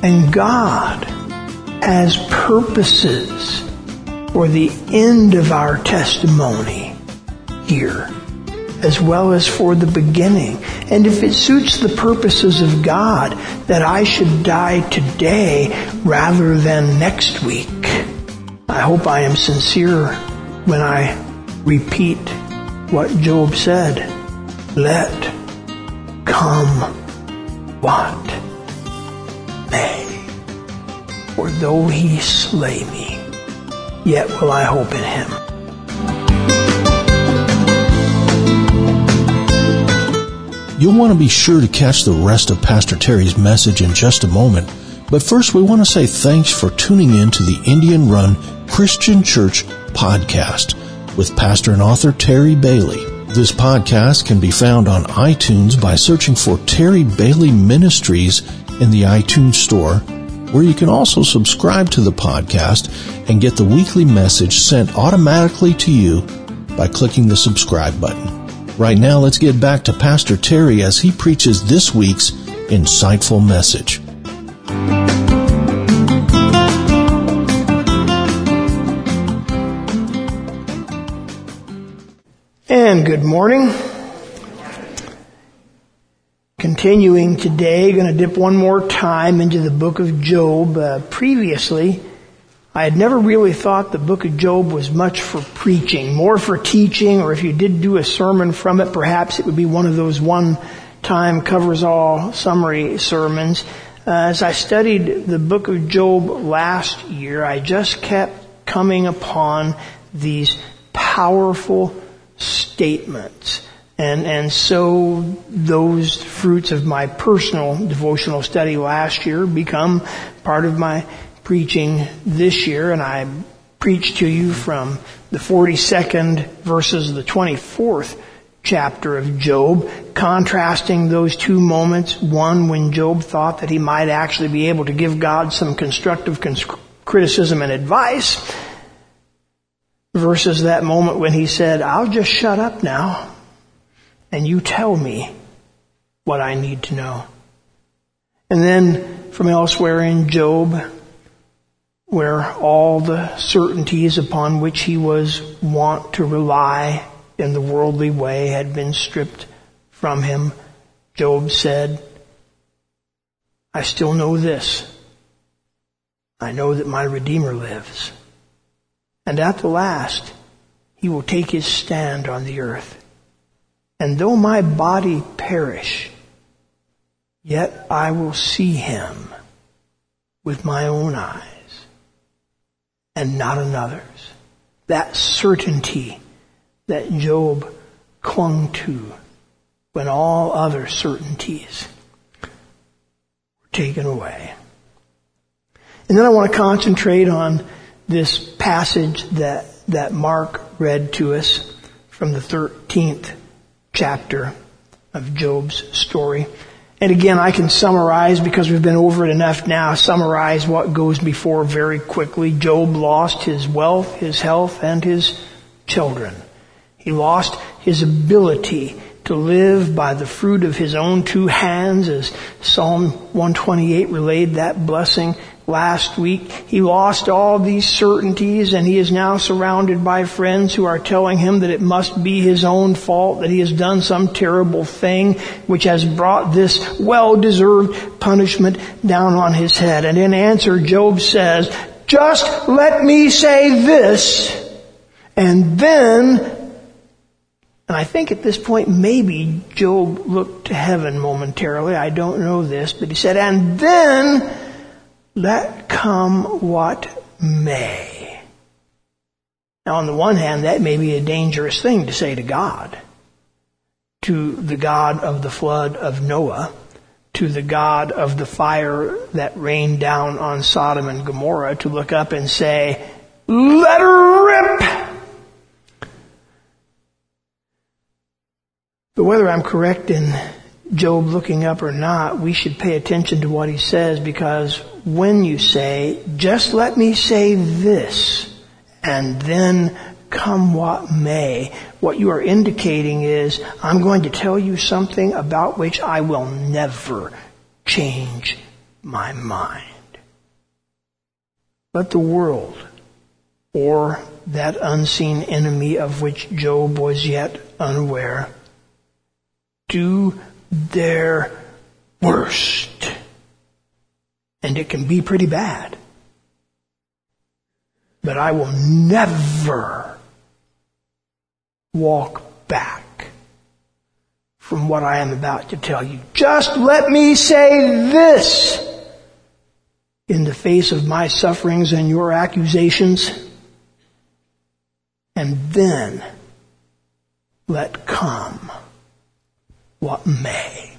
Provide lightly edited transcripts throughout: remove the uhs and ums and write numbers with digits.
And God has purposes for the end of our testimony here, as well as for the beginning. And if it suits the purposes of God that I should die today rather than next week, I hope I am sincere when I repeat what Job said. Let come what may. For though he slay me, yet will I hope in him. You'll want to be sure to catch the rest of Pastor Terry's message in just a moment. But first, we want to say thanks for tuning in to the Indian Run Christian Church podcast with pastor and author Terry Bailey. This podcast can be found on iTunes by searching for Terry Bailey Ministries in the iTunes Store, where you can also subscribe to the podcast and get the weekly message sent automatically to you by clicking the subscribe button. Right now, let's get back to Pastor Terry as he preaches this week's insightful message. And good morning. Continuing today, going to dip one more time into the book of Job. Previously, I had never really thought the book of Job was much for preaching, more for teaching, or if you did do a sermon from it, perhaps it would be one of those one-time covers-all summary sermons. As I studied the book of Job last year, I just kept coming upon these powerful statements. And so those fruits of my personal devotional study last year become part of my preaching this year. And I preached to you from the 42nd verses of the 24th chapter of Job, contrasting those two moments. One, when Job thought that he might actually be able to give God some constructive criticism and advice, versus that moment when he said, I'll just shut up now and you tell me what I need to know. And then from elsewhere in Job, where all the certainties upon which he was wont to rely in the worldly way had been stripped from him, Job said, I still know this. I know that my Redeemer lives. And at the last, he will take his stand on the earth. And though my body perish, yet I will see him with my own eyes and not another's. That certainty that Job clung to when all other certainties were taken away. And then I want to concentrate on this passage that Mark read to us from the 13th chapter of Job's story. And again, I can summarize, because we've been over it enough now, summarize what goes before very quickly. Job lost his wealth, his health, and his children. He lost his ability to live by the fruit of his own two hands, as Psalm 128 relayed that blessing last week. He lost all these certainties, and he is now surrounded by friends who are telling him that it must be his own fault, that he has done some terrible thing which has brought this well-deserved punishment down on his head. And in answer, Job says, just let me say this, and then... And I think at this point, maybe Job looked to heaven momentarily. I don't know this, but he said, and then let come what may. Now, on the one hand, that may be a dangerous thing to say to God, to the God of the flood of Noah, to the God of the fire that rained down on Sodom and Gomorrah, to look up and say, let her rip. But whether I'm correct in Job looking up or not, we should pay attention to what he says, because when you say, just let me say this, and then come what may, what you are indicating is, I'm going to tell you something about which I will never change my mind. let the world, or that unseen enemy of which Job was yet unaware, do their worst. And it can be pretty bad. But I will never walk back from what I am about to tell you. Just let me say this in the face of my sufferings and your accusations, and then let come what may.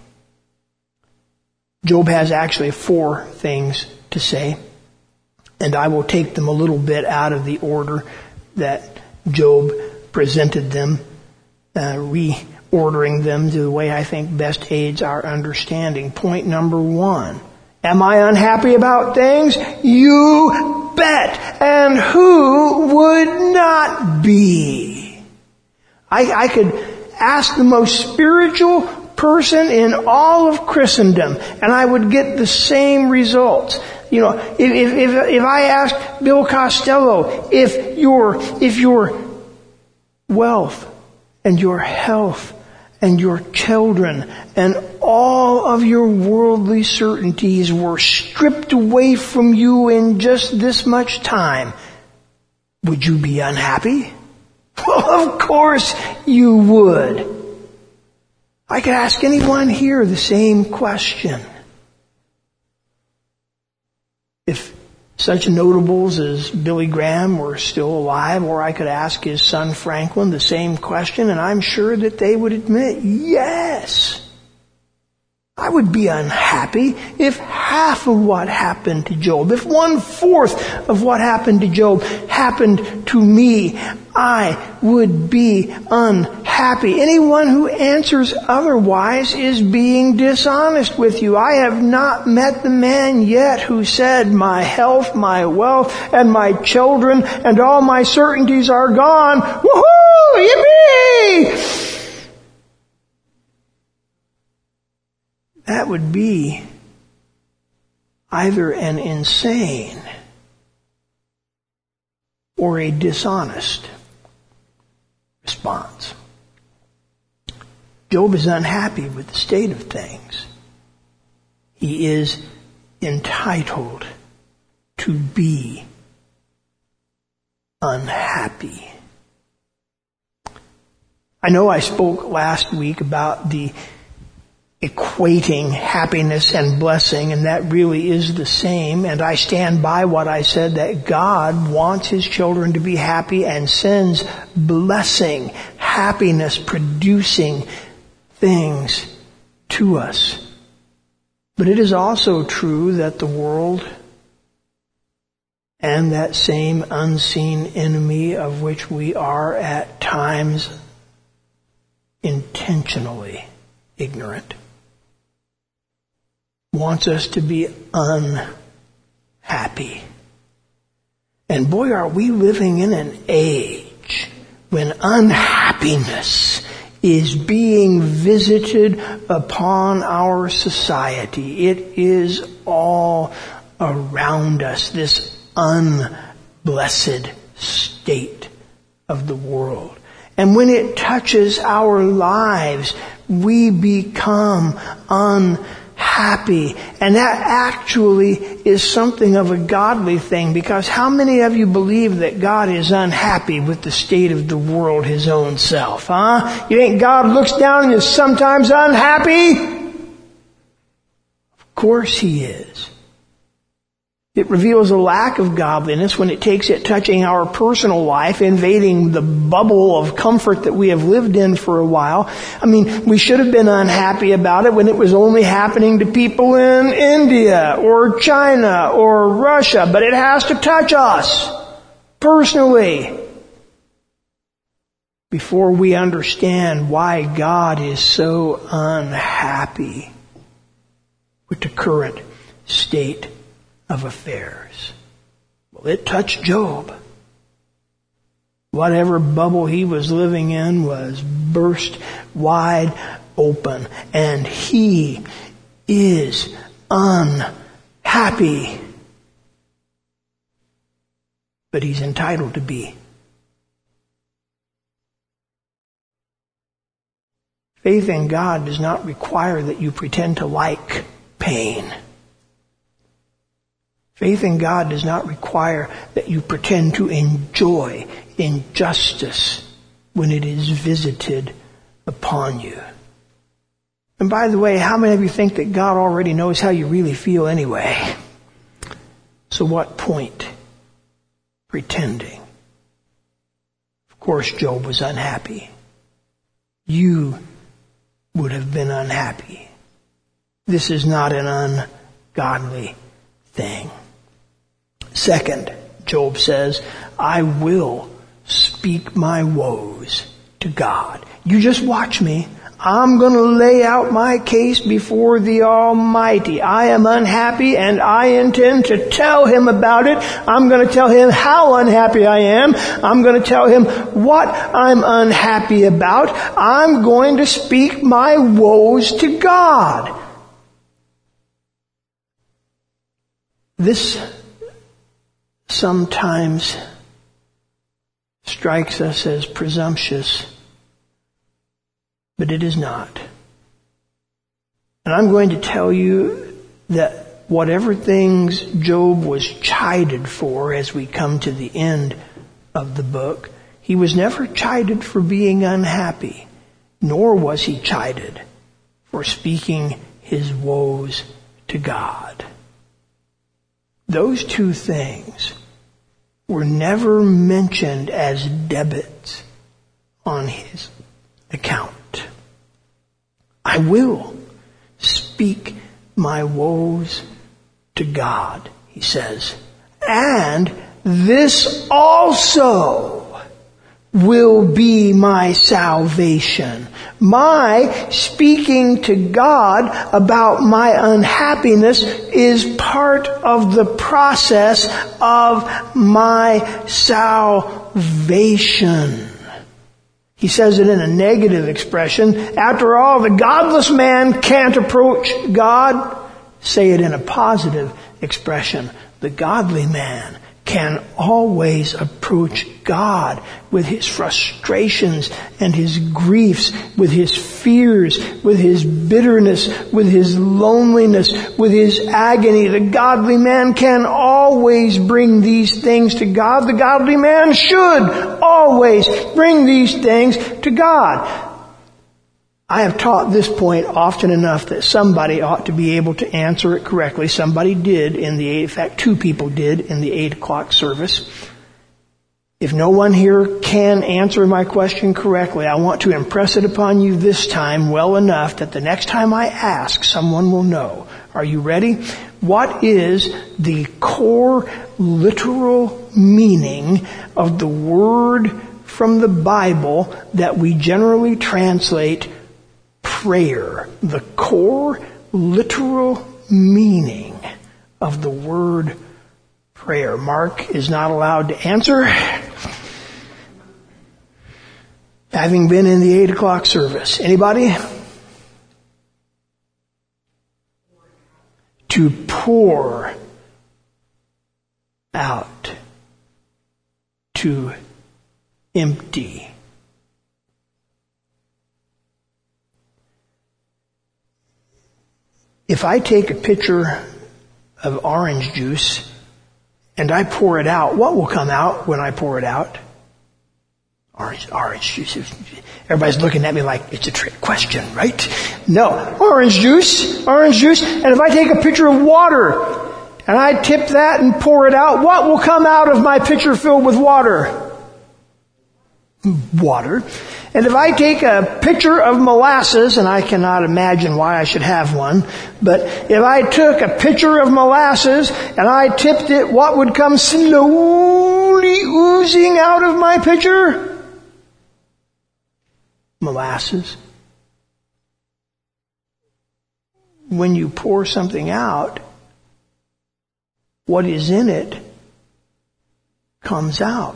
Job has actually 4 things to say, and I will take them a little bit out of the order that Job presented them, reordering them to the way I think best aids our understanding. Point number 1. Am I unhappy about things? You bet. And who would not be? I could ask the most spiritual person in all of Christendom, and I would get the same results. You know, if I asked Bill Costello if your wealth and your health and your children and all of your worldly certainties were stripped away from you in just this much time, would you be unhappy? Well, of course you would. I could ask anyone here the same question. If such notables as Billy Graham were still alive, or I could ask his son Franklin the same question, and I'm sure that they would admit, yes, I would be unhappy if half of what happened to Job, if 1/4 of what happened to Job happened to me, I would be unhappy. Anyone who answers otherwise is being dishonest with you. I have not met the man yet who said, my health, my wealth, and my children, and all my certainties are gone. Woohoo! Yippee! That would be either an insane or a dishonest response. Job is unhappy with the state of things. He is entitled to be unhappy. I know I spoke last week about the equating happiness and blessing, and that really is the same, and I stand by what I said, that God wants His children to be happy and sends blessing, happiness producing things to us. But it is also true that the world and that same unseen enemy of which we are at times intentionally ignorant wants us to be unhappy. And boy, are we living in an age when unhappiness is being visited upon our society. It is all around us, this unblessed state of the world. And when it touches our lives, we become unhappy. And that actually is something of a godly thing, because how many of you believe that God is unhappy with the state of the world, His own self, huh? You think God looks down and is sometimes unhappy? Of course He is. It reveals a lack of godliness when it takes it touching our personal life, invading the bubble of comfort that we have lived in for a while. I mean, we should have been unhappy about it when it was only happening to people in India or China or Russia, but it has to touch us personally before we understand why God is so unhappy with the current state of affairs. Well, it touched Job. Whatever bubble he was living in was burst wide open, and he is unhappy. but he's entitled to be. Faith in God does not require that you pretend to like pain. Faith in God does not require that you pretend to enjoy injustice when it is visited upon you. And by the way, how many of you think that God already knows how you really feel anyway? So what point pretending? Of course, Job was unhappy. You would have been unhappy. This is not an ungodly thing. Second, Job says, I will speak my woes to God. You just watch me. I'm going to lay out my case before the Almighty. I am unhappy and I intend to tell Him about it. I'm going to tell Him how unhappy I am. I'm going to tell Him what I'm unhappy about. I'm going to speak my woes to God. This sometimes strikes us as presumptuous, but it is not. And I'm going to tell you that whatever things Job was chided for as we come to the end of the book, he was never chided for being unhappy, nor was he chided for speaking his woes to God. Those two things were never mentioned as debits on his account. I will speak my woes to God, he says. And this also will be my salvation. My speaking to God about my unhappiness is part of the process of my salvation. He says it in a negative expression. After all, the godless man can't approach God. Say it in a positive expression. The godly man can always approach God with his frustrations and his griefs, with his fears, with his bitterness, with his loneliness, with his agony. The godly man can always bring these things to God. The godly man should always bring these things to God. I have taught this point often enough that somebody ought to be able to answer it correctly. Somebody did in fact, two people did in the 8 o'clock service. If no one here can answer my question correctly, I want to impress it upon you this time well enough that the next time I ask, someone will know. Are you ready? What is the core literal meaning of the word from the Bible that we generally translate prayer? The core literal meaning of the word prayer. Mark is not allowed to answer, having been in the 8 o'clock service. Anybody? To pour out. To empty. If I take a pitcher of orange juice and I pour it out, what will come out when I pour it out? Orange juice. Everybody's looking at me like it's a trick question, right? No. Orange juice. And if I take a pitcher of water and I tip that and pour it out, what will come out of my pitcher filled with water? Water. And if I take a pitcher of molasses, and I cannot imagine why I should have one, but if I took a pitcher of molasses and I tipped it, what would come slowly oozing out of my pitcher? Molasses. When you pour something out, what is in it comes out.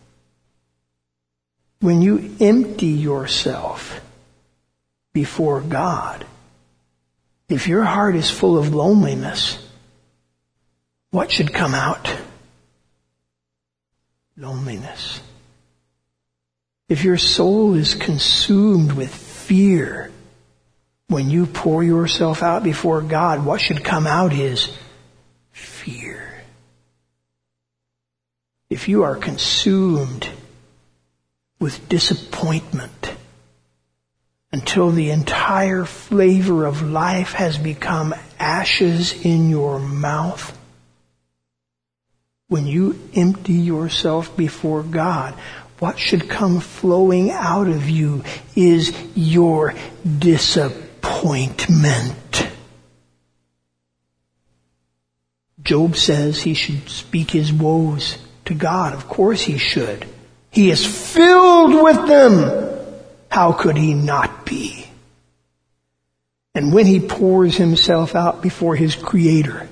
When you empty yourself before God, if your heart is full of loneliness, what should come out? loneliness. If your soul is consumed with fear, when you pour yourself out before God, what should come out is fear. If you are consumed with disappointment until the entire flavor of life has become ashes in your mouth, when you empty yourself before God, what should come flowing out of you is your disappointment. Job says he should speak his woes to God. Of course he should. He is filled with them. How could he not be? And when he pours himself out before his Creator,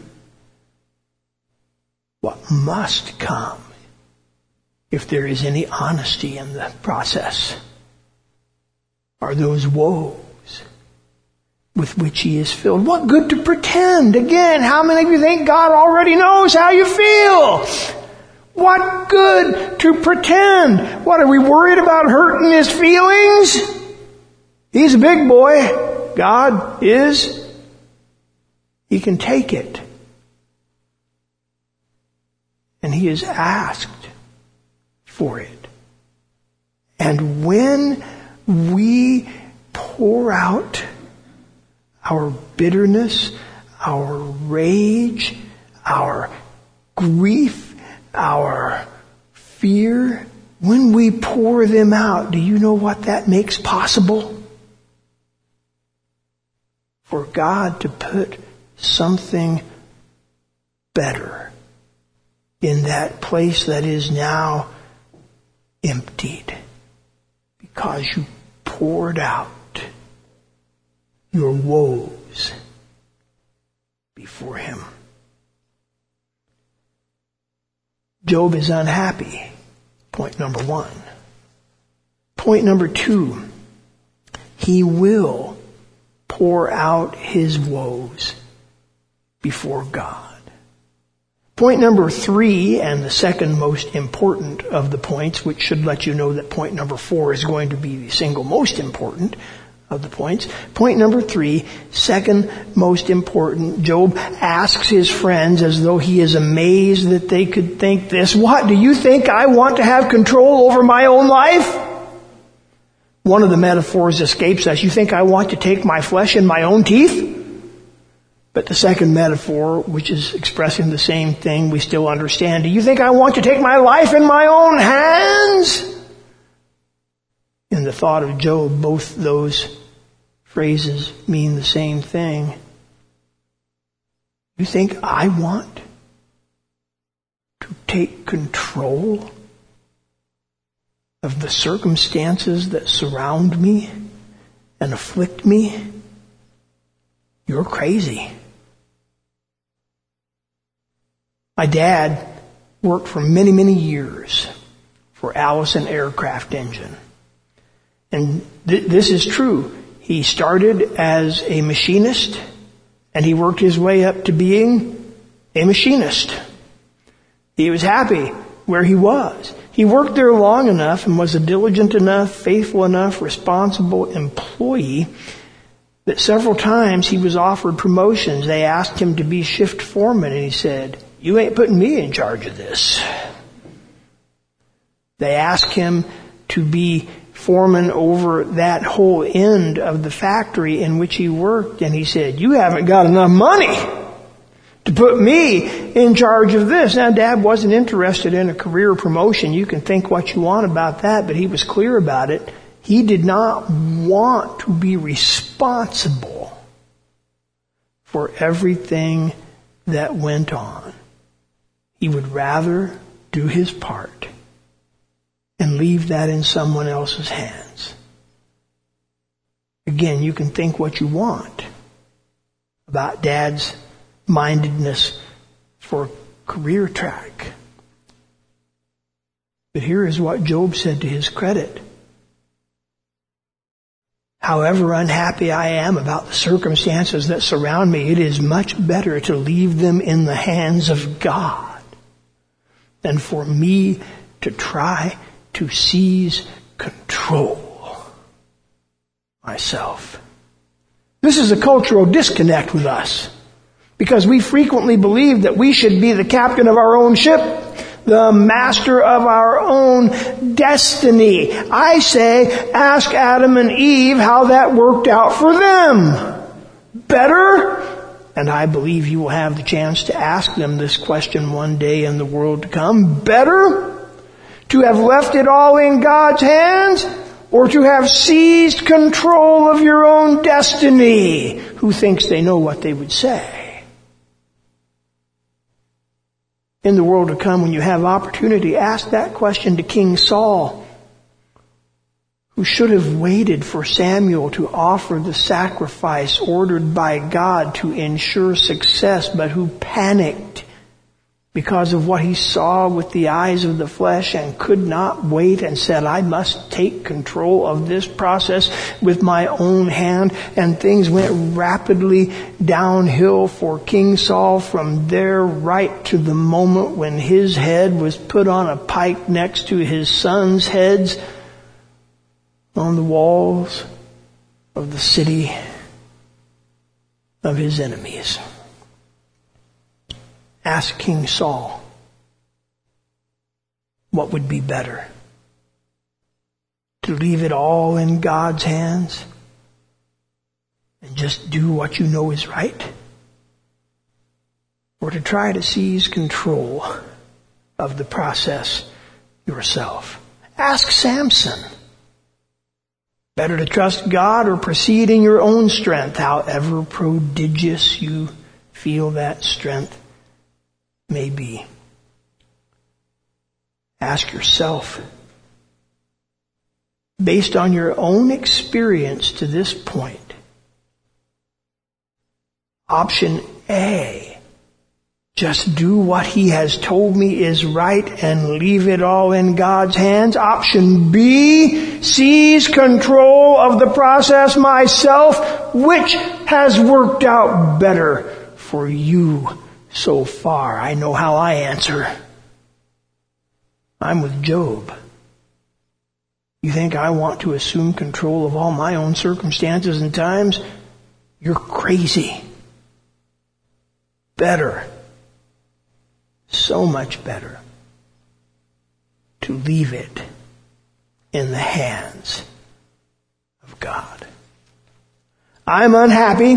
what must come, if there is any honesty in the process, are those woes with which he is filled. What good to pretend? Again, how many of you think God already knows how you feel? What good to pretend? What, are we worried about hurting his feelings? He's a big boy. God is. He can take it. And he is asked for it. And when we pour out our bitterness, our rage, our grief, our fear, when we pour them out, do you know what that makes possible? For God to put something better in that place that is now emptied, because you poured out your woes before him. Job is unhappy. Point number 1. Point number 2. He will pour out his woes before God. Point number 3, and the second most important of the points, which should let you know that point number 4 is going to be the single most important of the points. Point number 3, second most important, Job asks his friends as though he is amazed that they could think this. What, do you think I want to have control over my own life? One of the metaphors escapes us. You think I want to take my flesh in my own teeth? But the second metaphor, which is expressing the same thing, we still understand. Do you think I want to take my life in my own hands? In the thought of Job, both those phrases mean the same thing. You think I want to take control of the circumstances that surround me and afflict me? You're crazy. My dad worked for many, many years for Allison Aircraft Engine. And this is true. He started as a machinist, and he worked his way up to being a machinist. He was happy where he was. He worked there long enough and was a diligent enough, faithful enough, responsible employee that several times he was offered promotions. They asked him to be shift foreman, and he said, "You ain't putting me in charge of this." They asked him to be foreman over that whole end of the factory in which he worked, and he said, "You haven't got enough money to put me in charge of this." Now, Dad wasn't interested in a career promotion. You can think what you want about that, but he was clear about it. He did not want to be responsible for everything that went on. He would rather do his part and leave that in someone else's hands. Again, you can think what you want about Dad's mindedness for career track. But here is what Job said to his credit. However unhappy I am about the circumstances that surround me, it is much better to leave them in the hands of God than for me to try to seize control myself. This is a cultural disconnect with us, because we frequently believe that we should be the captain of our own ship, the master of our own destiny. I say, ask Adam and Eve how that worked out for them. Better? And I believe you will have the chance to ask them this question one day in the world to come. Better to have left it all in God's hands, or to have seized control of your own destiny? Who thinks they know what they would say? In the world to come, when you have opportunity, ask that question to King Saul, who should have waited for Samuel to offer the sacrifice ordered by God to ensure success, but who panicked because of what he saw with the eyes of the flesh and could not wait and said, I must take control of this process with my own hand. And things went rapidly downhill for King Saul from there right to the moment when his head was put on a pike next to his sons' heads on the walls of the city of his enemies. Ask King Saul, what would be better? To leave it all in God's hands and just do what you know is right? Or to try to seize control of the process yourself? Ask Samson. Better to trust God or proceed in your own strength, however prodigious you feel that strength may be. Ask yourself, based on your own experience to this point, option A, just do what he has told me is right and leave it all in God's hands. Option B, seize control of the process myself. Which has worked out better for you so far? I know how I answer. I'm with Job. You think I want to assume control of all my own circumstances and times? You're crazy. Better, so much better, to leave it in the hands of God. I'm unhappy.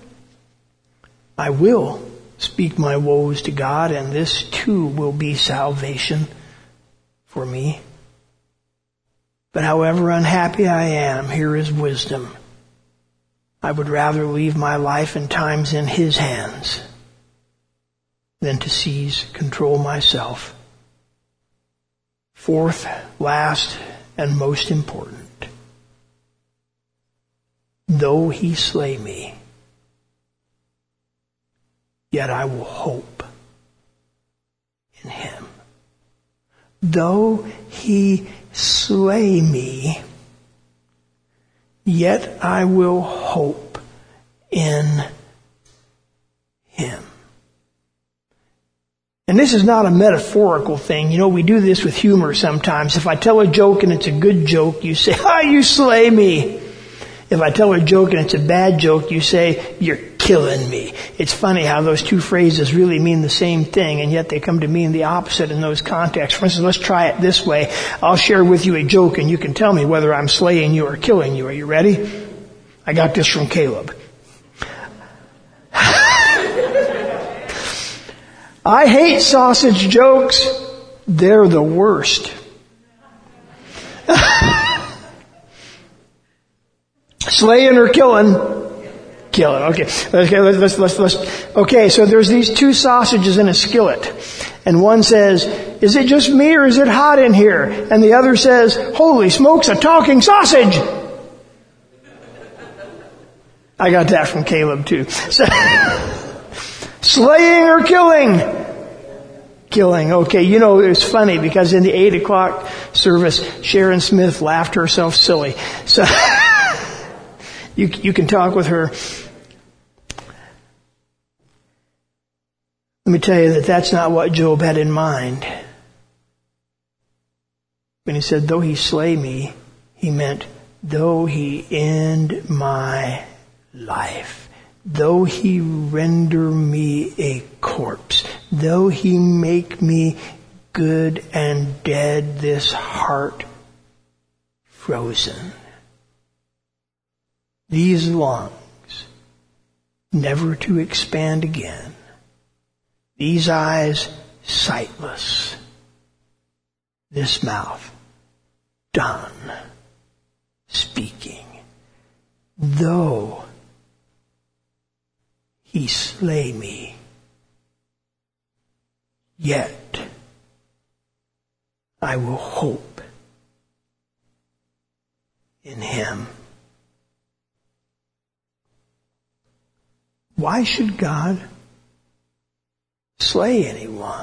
I will speak my woes to God, and this too will be salvation for me. But however unhappy I am, here is wisdom. I would rather leave my life and times in His hands than to seize control myself. Fourth, last, and most important. Though He slay me, yet I will hope in Him. Though He slay me, yet I will hope in Him. And this is not a metaphorical thing. You know, we do this with humor sometimes. If I tell a joke and it's a good joke, you say, you slay me. If I tell a joke and it's a bad joke, you say, you're killing me. It's funny how those two phrases really mean the same thing, and yet they come to mean the opposite in those contexts. For instance, let's try it this way. I'll share with you a joke and you can tell me whether I'm slaying you or killing you. Are you ready? I got this from Caleb. I hate sausage jokes. They're the worst. Slaying or killing? Killing. Okay. Let's. Okay, so there's these two sausages in a skillet. And one says, is it just me or is it hot in here? And the other says, holy smokes, a talking sausage! I got that from Caleb too. So, slaying or killing? Killing. Okay, you know, it was funny because in the 8 o'clock service, Sharon Smith laughed herself silly. So, you can talk with her. Let me tell you that that's not what Job had in mind. When he said, though he slay me, he meant, though he end my life, though he render me a corpse, though he make me good and dead, this heart frozen, these lungs never to expand again, these eyes sightless, this mouth done speaking, though he slay me, yet I will hope in him. Why should God slay anyone?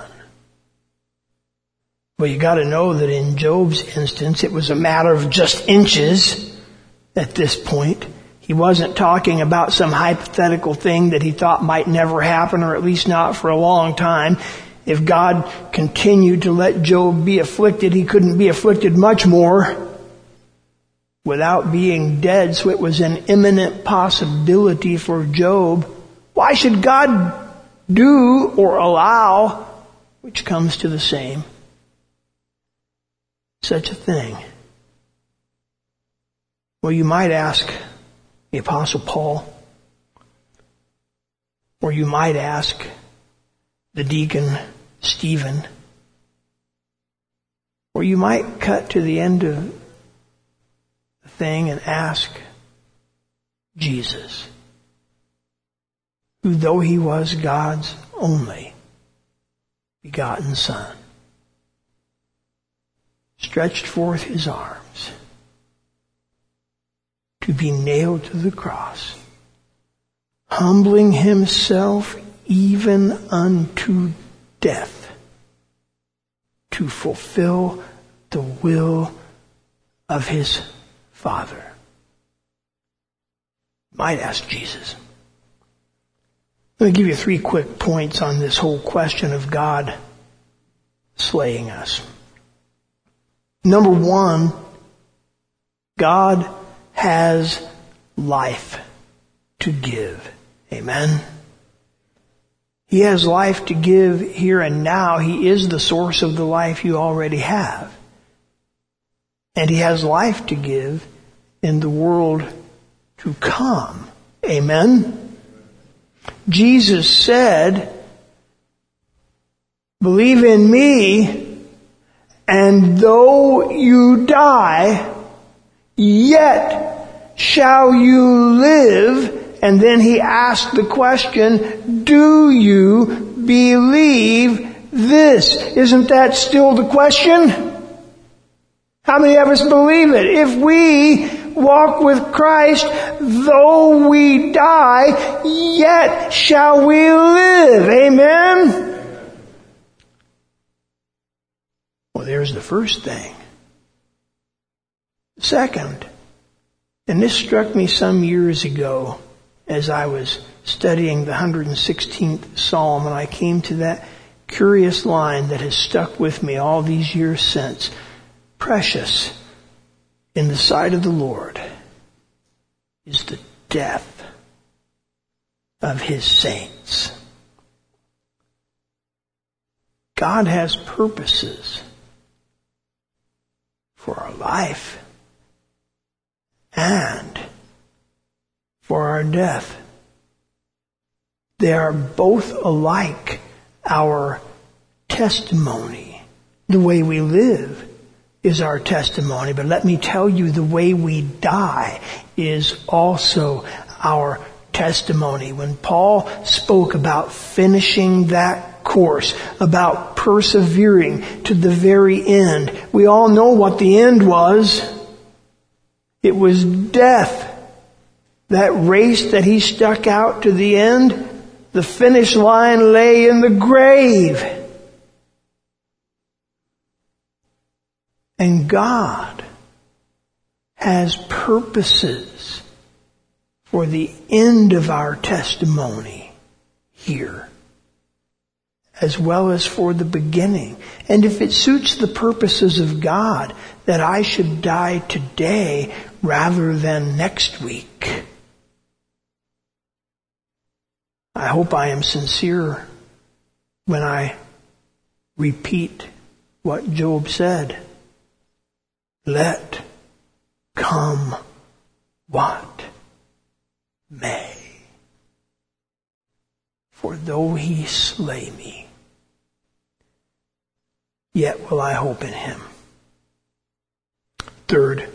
Well, you got to know that in Job's instance, it was a matter of just inches at this point. He wasn't talking about some hypothetical thing that he thought might never happen, or at least not for a long time. If God continued to let Job be afflicted, he couldn't be afflicted much more without being dead. So it was an imminent possibility for Job. Why should God do or allow, which comes to the same, such a thing? Well, you might ask the Apostle Paul, or you might ask the deacon Stephen, or you might cut to the end of the thing and ask Jesus, who, though he was God's only begotten Son, stretched forth his arms to be nailed to the cross, humbling himself even unto death, to fulfill the will of his Father. Might ask Jesus. Let me give you 3 quick points on this whole question of God slaying us. Number 1, God has life to give. Amen. He has life to give here and now. He is the source of the life you already have. And he has life to give in the world to come. Amen. Jesus said, believe in me, and though you die, yet shall you live. And then he asked the question, do you believe this? Isn't that still the question? How many of us believe it? If we walk with Christ, though we die, yet shall we live. Amen? Well, there's the first thing. Second, and this struck me some years ago as I was studying the 116th Psalm, and I came to that curious line that has stuck with me all these years since. Precious in the sight of the Lord is the death of his saints. God has purposes for our life and for our death. They are both alike our testimony. The way we live is our testimony, but let me tell you, the way we die is also our testimony. When Paul spoke about finishing that course, about persevering to the very end, we all know what the end was. It was death. That race that he stuck out to the end, the finish line lay in the grave. And God has purposes for the end of our testimony here as well as for the beginning. And if it suits the purposes of God that I should die today rather than next week, I hope I am sincere when I repeat what Job said. Let come what may. For though he slay me, yet will I hope in him. Third,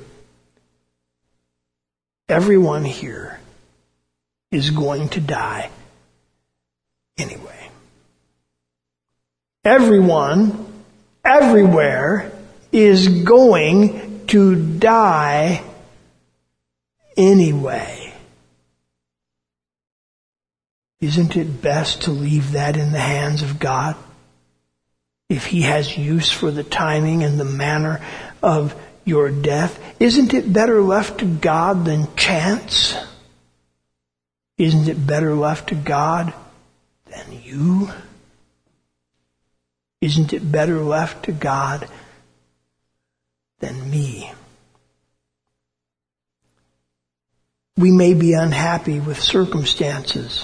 everyone here is going to die anyway. Everyone, everywhere, is going to die anyway. Isn't it best to leave that in the hands of God? If he has use for the timing and the manner of your death, isn't it better left to God than chance? Isn't it better left to God than you? Isn't it better left to God than me? We may be unhappy with circumstances.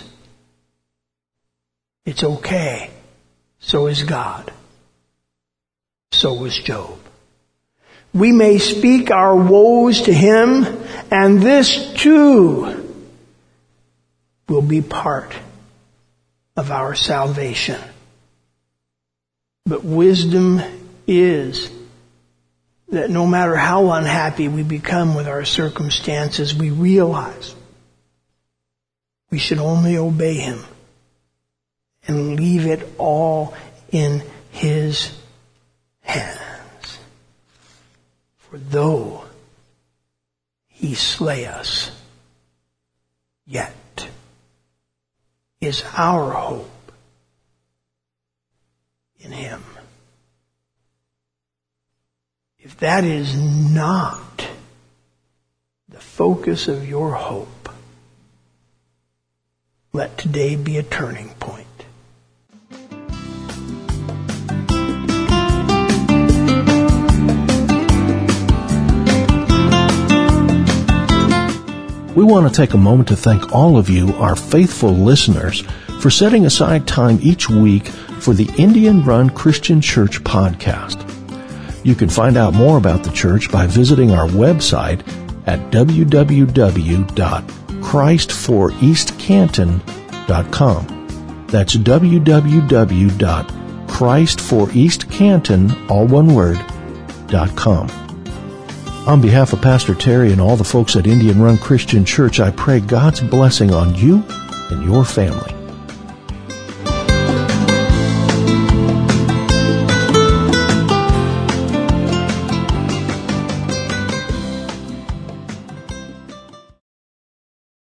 It's okay. So is God. So was Job. We may speak our woes to him, and this too will be part of our salvation. But wisdom is that no matter how unhappy we become with our circumstances, we realize we should only obey him and leave it all in his hands. For though he slay us, yet is our hope in him. If that is not the focus of your hope, let today be a turning point. We want to take a moment to thank all of you, our faithful listeners, for setting aside time each week for the Indian Run Christian Church podcast. You can find out more about the church by visiting our website at www.christforeastcanton.com. That's www.christforeastcanton, all one word, .com. On behalf of Pastor Terry and all the folks at Indian Run Christian Church, I pray God's blessing on you and your family.